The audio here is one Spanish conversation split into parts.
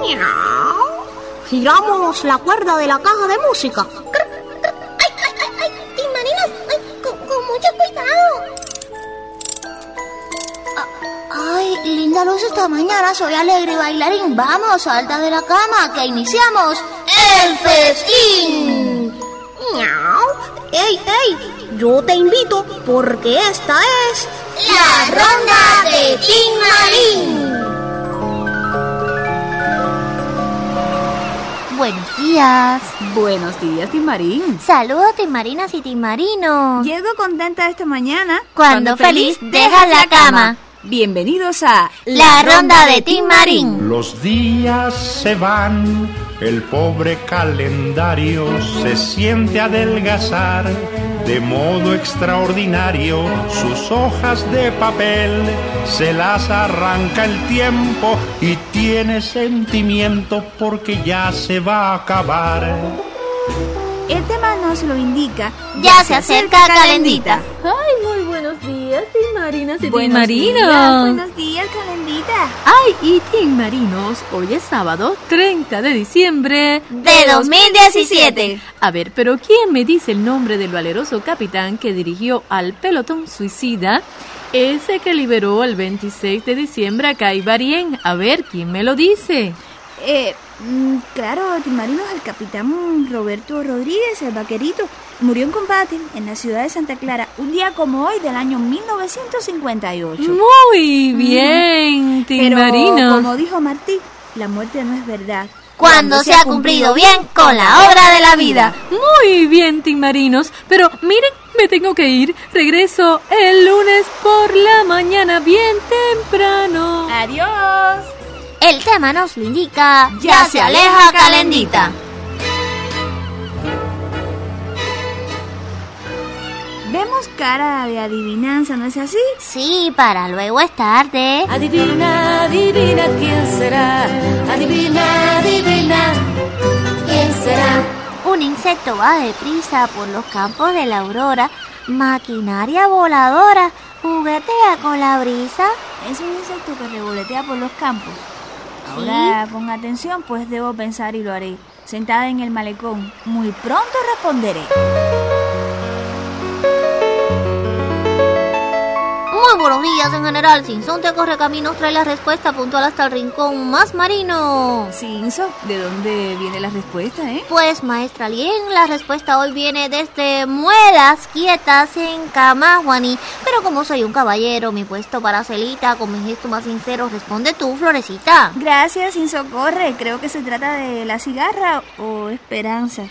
Giramos la cuerda de la caja de música. ¡Ay! ¡Timarinas! ¡Con mucho cuidado! ¡Ay, linda luz esta mañana! Soy alegre y bailarín. ¡Vamos, salta de la cama, que iniciamos el festín! ¡Ey! Yo te invito porque esta es la ronda de Timarín. Buenos días. Buenos días, Timarín. Saludos, timarinas y timarinos. Llego contenta esta mañana. Cuando feliz dejas la cama. Bienvenidos a la ronda de Timarín. Los días se van, el pobre calendario se siente adelgazar de modo extraordinario. Sus hojas de papel se las arranca el tiempo y tiene sentimiento porque ya se va a acabar. El tema nos lo indica. Ya se acerca Calendita. Ay, muy buenos días, timarinas y Buenos timarinos. Buenos días, Calendita. Ay, y timarinos, hoy es sábado 30 de diciembre De 2017. A ver, pero ¿quién me dice el nombre del valeroso capitán que dirigió al pelotón suicida? Ese que liberó el 26 de diciembre a Caibarien. A ver, ¿quién me lo dice? Claro, timarinos, el capitán Roberto Rodríguez, el vaquerito, murió en combate en la ciudad de Santa Clara un día como hoy del año 1958. Muy bien, timarinos. Pero, como dijo Martí, la muerte no es verdad. Cuando se ha cumplido bien con la obra de la vida. Muy bien, timarinos. Pero miren, me tengo que ir. Regreso el lunes por la mañana bien temprano. ¡Adiós! El tema nos lo indica. Ya se aleja Calendita. Vemos cara de adivinanza, ¿no es así? Sí, para luego es tarde. Adivina, adivina quién será. Adivina, adivina quién será. Un insecto va deprisa por los campos de la aurora. Maquinaria voladora juguetea con la brisa. Es un insecto que revolotea por los campos. Ahora con atención, pues debo pensar y lo haré. Sentada en el malecón, muy pronto responderé. Muy buenos días en general. Cinzón te corre caminos, trae la respuesta puntual hasta el rincón más marino. Cinzo, ¿de dónde viene la respuesta, Pues maestra Lien, la respuesta hoy viene desde Muelas Quietas en Camajuaní. Pero como soy un caballero, mi puesto para Celita, con mi gesto más sincero, responde tú, Florecita. Gracias, Cinzo corre. Creo que se trata de la cigarra o esperanza.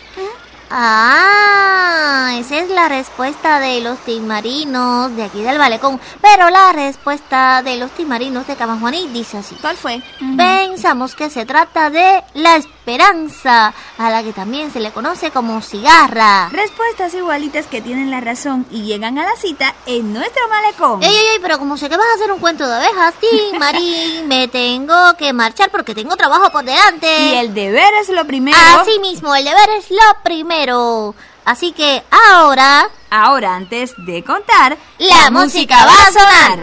Ah, esa es la respuesta de los timarinos de aquí del Balecón. Pero la respuesta de los timarinos de Camajuaní dice así. ¿Cuál fue? Pensamos que se trata de la esperanza, a la que también se le conoce como cigarra. Respuestas igualitas que tienen la razón y llegan a la cita en nuestro malecón. Ey, pero como sé que vas a hacer un cuento de abejas, Timarín, me tengo que marchar porque tengo trabajo por delante. Y el deber es lo primero. Así mismo, el deber es lo primero. Así que ahora, antes de contar, la música va a sonar.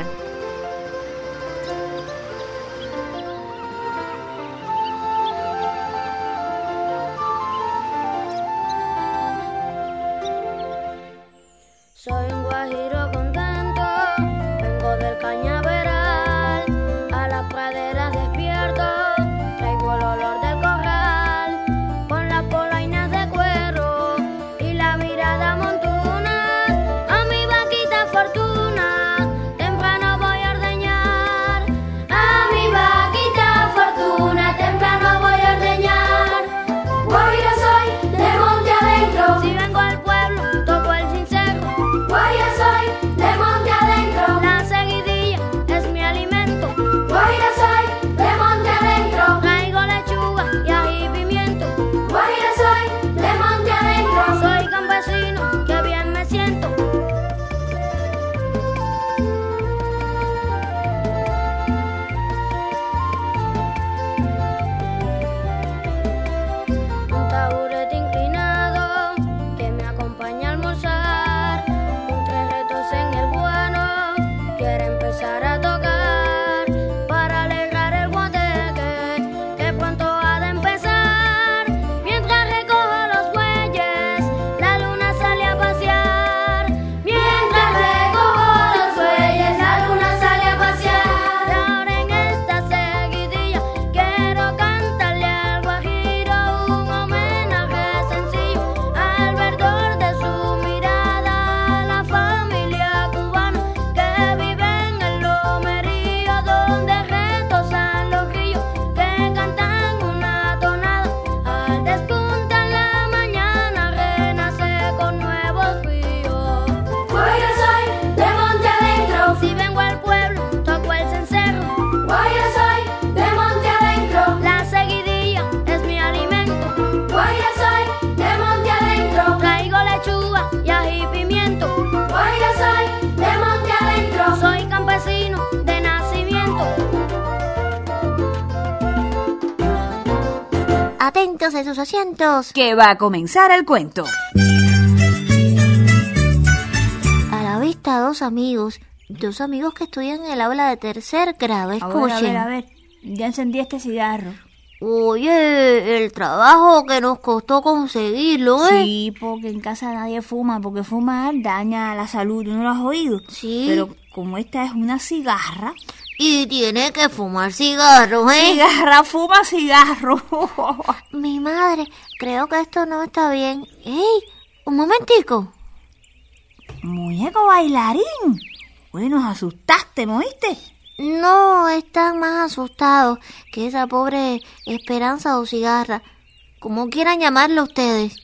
Soy un guajiro contento, vengo del cañaveral, a las praderas despierto, traigo el olor del corral, con las polainas de cuero y la mirada montuna, a mi vaquita fortuna, temprano voy a ordeñar, a mi vaquita fortuna, temprano voy a ordeñar, guajiro soy de monte adentro, si vengo al pueblo, toco el sincero. Guajiro soy de monte adentro, la seguidilla es mi alimento. Guajiro soy de monte adentro, Atentos en sus asientos. Que va a comenzar el cuento. A la vista, dos amigos que estudian en el aula de tercer grado. Escuchen. A ver. Ya encendí este cigarro. Oye, el trabajo que nos costó conseguirlo, ¿eh? Sí, porque en casa nadie fuma, porque fumar daña la salud, ¿no lo has oído? Sí. Pero como esta es una cigarra... Y tiene que fumar cigarros, ¿eh? Cigarra, fuma cigarro. Mi madre, creo que esto no está bien. ¡Ey! Un momentico. Muñeco bailarín. Oye, nos asustaste, ¿me oíste? No, están más asustados que esa pobre Esperanza o Cigarra, como quieran llamarlo ustedes.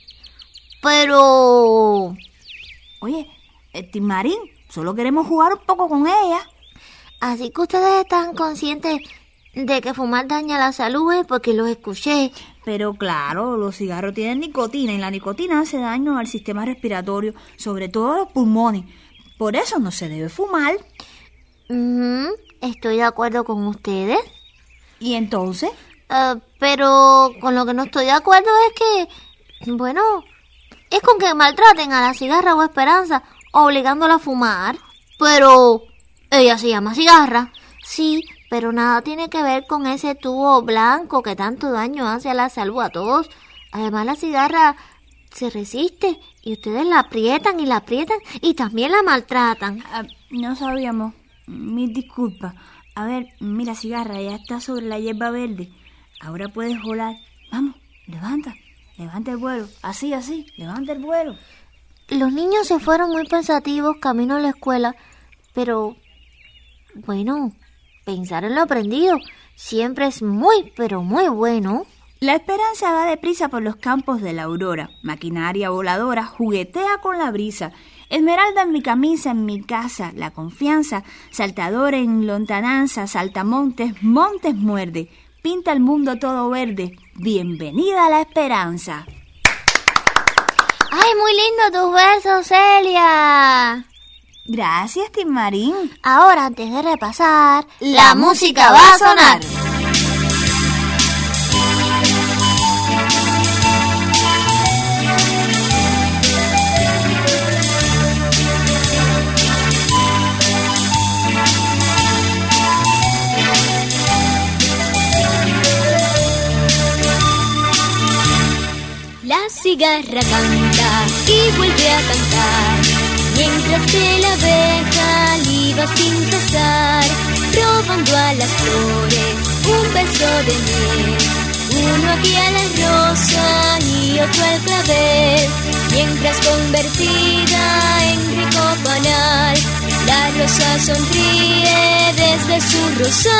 Pero... Oye, Timarín, solo queremos jugar un poco con ella. Así que ustedes están conscientes de que fumar daña la salud, porque los escuché. Pero claro, los cigarros tienen nicotina y la nicotina hace daño al sistema respiratorio, sobre todo a los pulmones. Por eso no se debe fumar. Estoy de acuerdo con ustedes. ¿Y entonces? Pero con lo que no estoy de acuerdo es que, bueno, es con que maltraten a la Cigarra o Esperanza obligándola a fumar. Pero ella se llama Cigarra, sí, pero nada tiene que ver con ese tubo blanco que tanto daño hace a la salud a todos. Además, la Cigarra se resiste y ustedes la aprietan y también la maltratan. No sabíamos. Mil disculpas. A ver, mira, Cigarra, ya está sobre la hierba verde. Ahora puedes volar. Vamos, levanta el vuelo. Así, levanta el vuelo. Los niños se fueron muy pensativos camino a la escuela, pero, bueno, pensar en lo aprendido siempre es muy, pero muy bueno. La Esperanza va deprisa por los campos de la aurora. Maquinaria voladora juguetea con la brisa. Esmeralda en mi camisa, en mi casa, la confianza, saltador en lontananza, saltamontes, montes muerde, pinta el mundo todo verde, bienvenida a la Esperanza. ¡Ay, muy lindo tus versos, Celia! Gracias, Timarín. Ahora, antes de repasar, la música va a sonar. La cigarra canta y vuelve a cantar, mientras que la abeja liba sin cesar, robando a las flores un beso de miel, uno aquí a la rosa y otro al clavel, mientras convertida en rico panal, la rosa sonríe desde su rosal.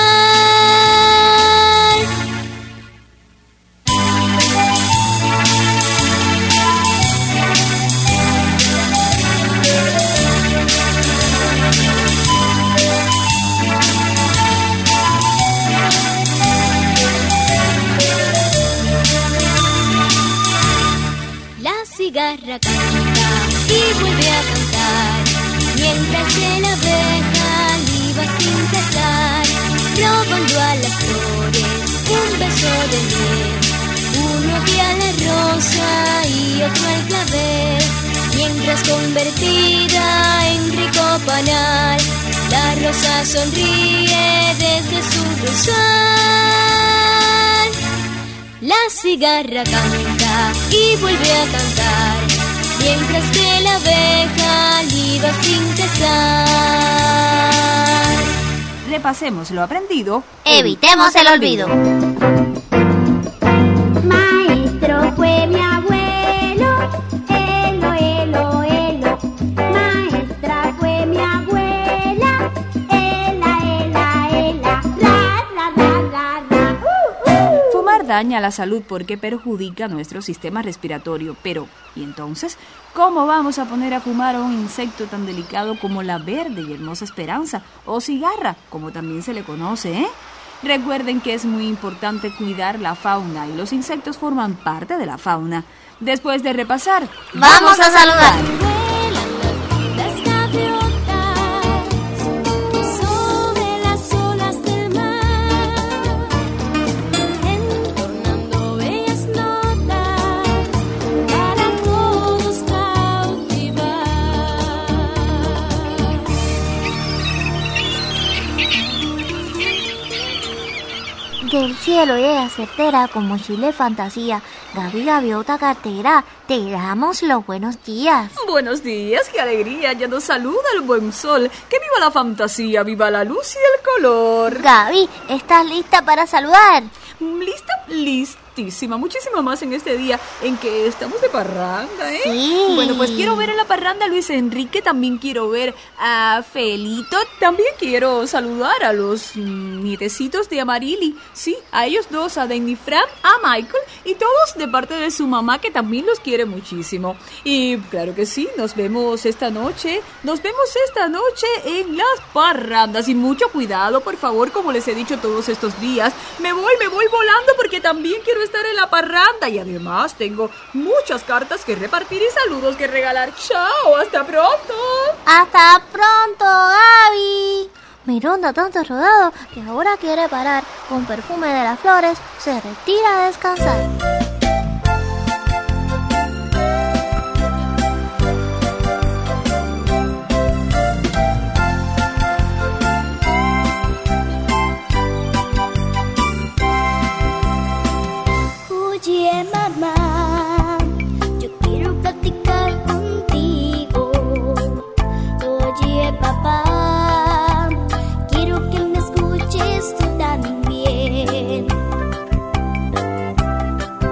Cigarra canta y vuelve a cantar, mientras que la abeja liba sin cesar, robando a las flores un beso de miel, uno aquí a la rosa y otro al clavel, mientras convertida en rico panal, la rosa sonríe desde su rosal. La cigarra canta y vuelve a cantar, mientras que la abeja liba sin cesar. Repasemos lo aprendido. Evitemos el olvido. Maestro fue mi abuelo, elo, elo, elo. Maestra fue mi abuela, ela, ela, ela. Ra, ra, ra, ra, ra. Fumar daña la salud porque perjudica nuestro sistema respiratorio. Pero, ¿y entonces cómo vamos a poner a fumar a un insecto tan delicado como la verde y hermosa Esperanza, o cigarra, como también se le conoce, eh? Recuerden que es muy importante cuidar la fauna y los insectos forman parte de la fauna. Después de repasar, ¡vamos a saludar! Vuelan las gaviotas sobre las olas del mar, entornando bellas Del cielo llega certera con mochila de fantasía. Gaby Gaviota Cartera, te damos los buenos días. Buenos días, qué alegría, ya nos saluda el buen sol. Que viva la fantasía, viva la luz y el color. Gaby, ¿estás lista para saludar? Listísima, muchísimo más en este día en que estamos de parranda, ¿eh? Sí. Bueno, pues quiero ver en la parranda a Luis Enrique, también quiero ver a Felito, también quiero saludar a los nietecitos de Amarili, sí, a ellos dos, a Denny Fran, a Michael, y todos de parte de su mamá que también los quiere muchísimo. Y claro que sí, nos vemos esta noche en las parrandas, y mucho cuidado, por favor, como les he dicho todos estos días, me voy volando porque también quiero estar en la parranda y además tengo muchas cartas que repartir y saludos que regalar. ¡Chao! ¡Hasta pronto! ¡Hasta pronto, Gaby! Miranda tanto rodado que ahora quiere parar. Con perfume de las flores se retira a descansar. Oye, mamá, yo quiero platicar contigo. Oye, papá, quiero que me escuches tú también.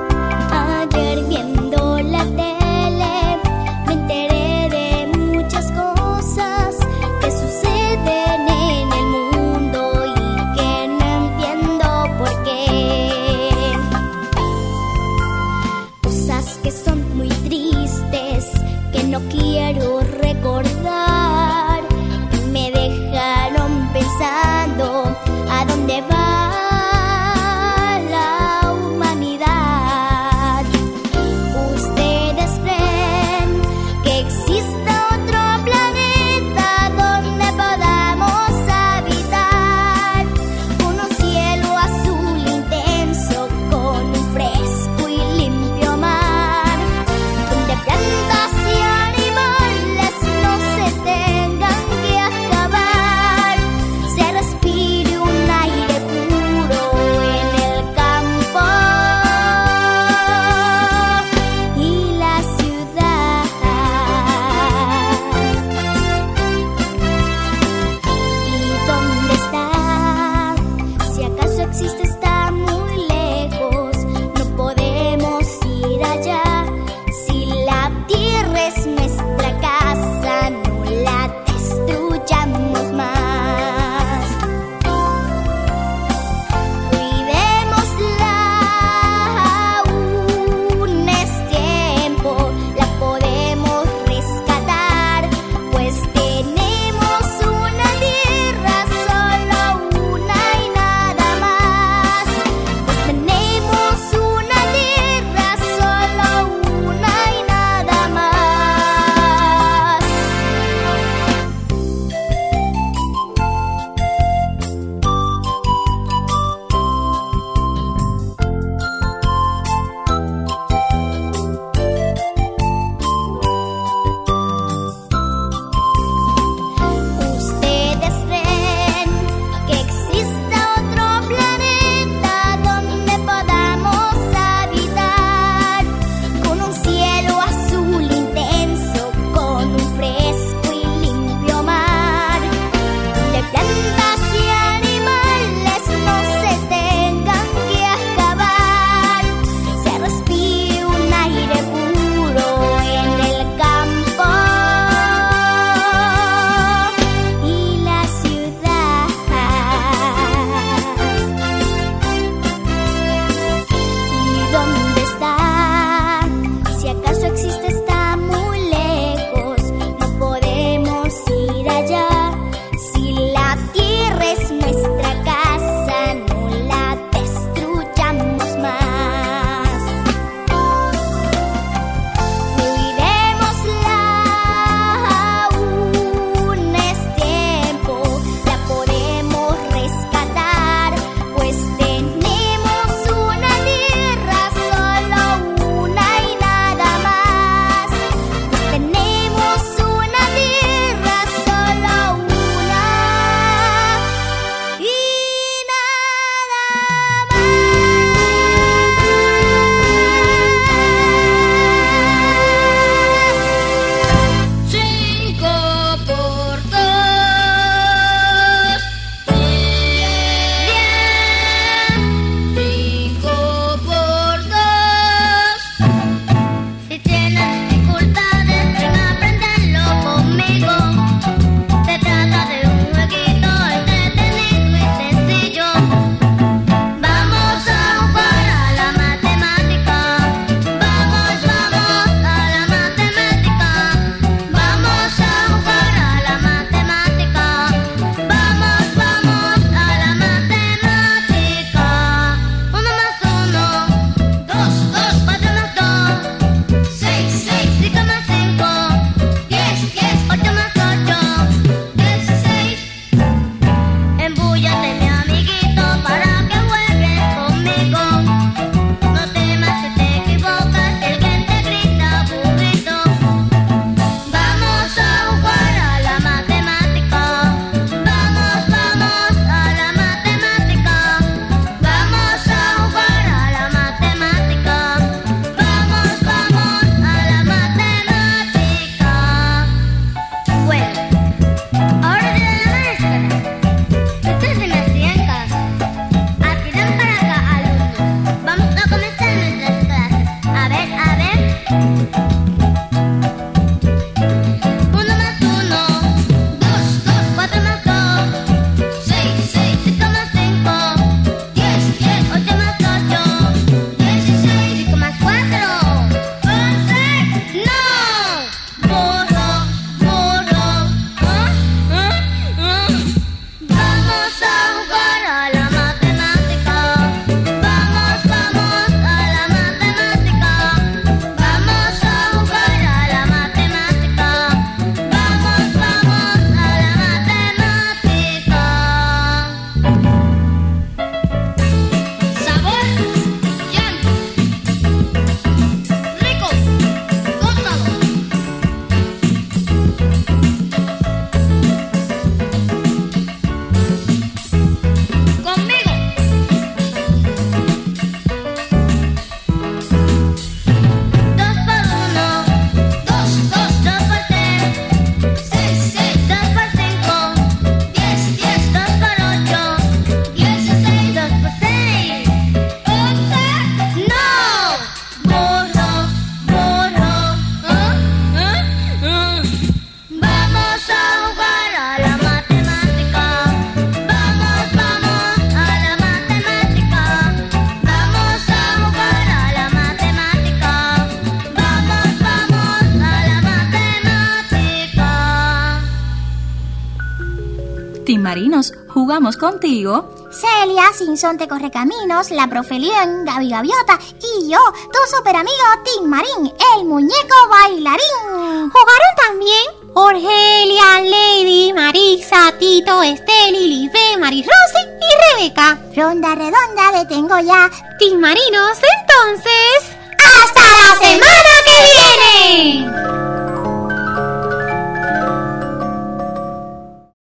Marinos, jugamos contigo. Celia, Sinsonte Correcaminos, La Profelión, Gaby Gaviota y yo, tu super amigo Tim Marín, el muñeco bailarín. Jugaron también Orgelia, Lady, Marisa, Tito, Esteli, Libe, Marisrosy y Rebeca. Ronda redonda detengo ya. Tim Marinos, entonces, ¡hasta la semana que viene!